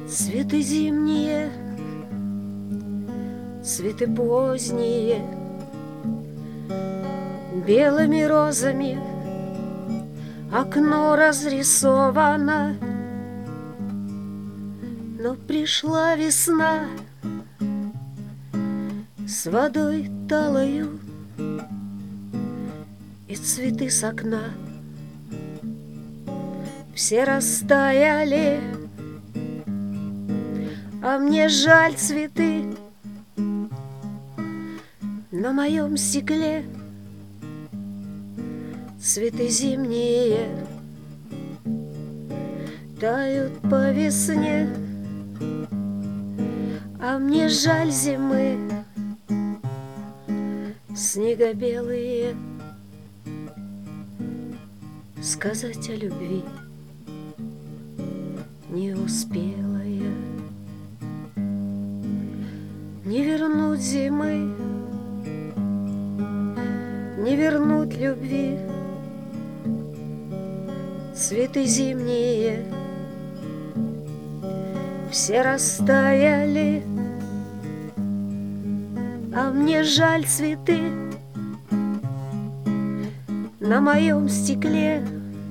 Цветы зимние, цветы поздние, белыми розами окно разрисовано. Но пришла весна с водой талою, и цветы с окна все растаяли. А мне жаль цветы на моем стекле, цветы зимние тают по весне. А мне жаль зимы, снега белые, сказать о любви не успела я. Не вернуть зимы, не вернуть любви. Цветы зимние все растаяли. А мне жаль цветы на моем стекле,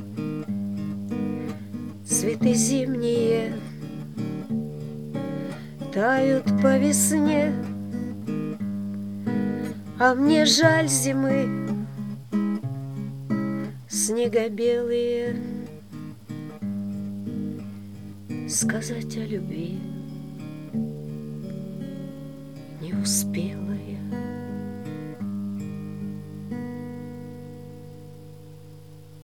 цветы зимние тают по весне. А мне жаль зимы, снега белые, сказать о любви не успел.